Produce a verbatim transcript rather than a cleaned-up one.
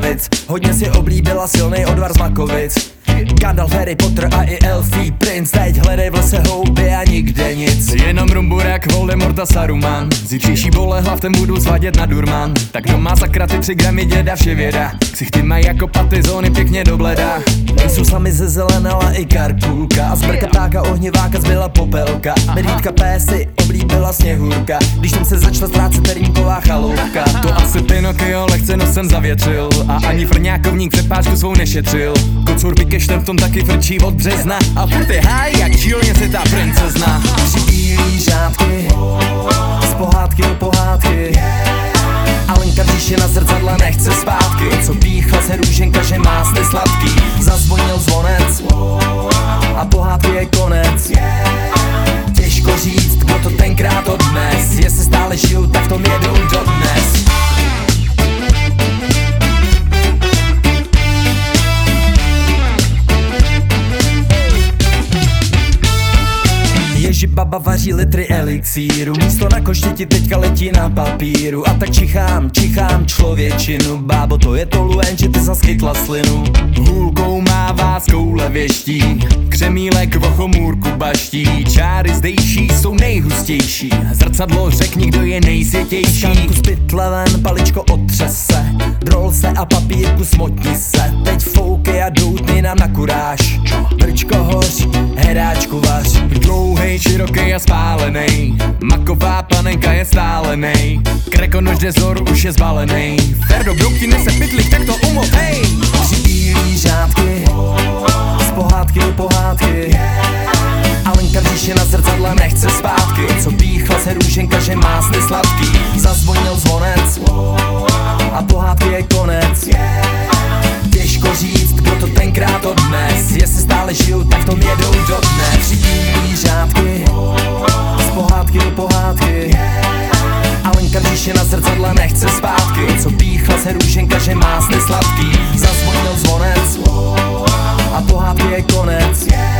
Blaskovic. Hodně si oblíbila silnej odvar z Makovic. Gandalf, Harry Potter a i elfí princ. Teď hledej v lese houby a nikde nic. Jenom Rumburák, Voldemort a Saruman. Zítřejší bolehlav, ten budu svadět na Durman. Tak doma sakra ty tři gramy děda vše věda. Ksichty mají jako paty, zóny pěkně do bleda. Nejsou sami ze zelenala i karkulka. A z brka ptáka ohniváka zbyla popelka. Medvídka pésy oblíbila Sněhurka. Když tam se začala ztrácet terínková chaloupka. To asi Pinokio lehce nosem zavětřil. A ani frňákovník přepáčku svou nešetřil. Kocur Pikeš ten v tom taky frčí od března. A furt je haj, jak čilně se ta princezna. Tři bílý řádky, z pohádky do pohádky. Alenka bříše na zrcadla nechce zpátky. Co píchla se růženka, že má sny sladký. Zazvonil zvonec a pohádky je konec. Těžko říct, kdo to tenkrát odnes. Jestli stále žiju, tak v tom jedou dodnes. Ježi baba vaří litry elixíru. Místo na koštěti teďka letí na papíru. A tak čichám, čichám člověčinu. Bábo, to je to luen, že ty zaskytla slinu. Hůlkou mává z koule věští. Křemílek v ochomůrku baští. Čáry zdejší jsou nejhustější. Zrcadlo řekni, kdo je nejsvětější. Škanku z pytle ven, paličko otřese. Drol se a papírku smotni se. Teď fouky a doutny nám na kuráž. Brčko hoř, heráčku vař. Dlouhej, široký a spálenej. Maková panenka je stálenej. Krekonož dezor už je zbalenej. Ferdo broukti nese pytlik, tak to umotej. Tři bílý řádky, z pohádky do pohádky. Alenka bříše na zrcadla nechce zpátky. Co píchla se růženka, že má sny sladký. Zazvonil zvonec a pohádky je konec. Těžko říct, kdo to tenkrát odnes. Jestli stále žiju, tak v tom jedou dodnes. Tři bílý řádky, z pohádky do pohádky. Alenka bříše na zrcadla nechce zpátky. Co píchla se růženka, že má sny sladký. Zazvonil zvonec a pohádky je konec.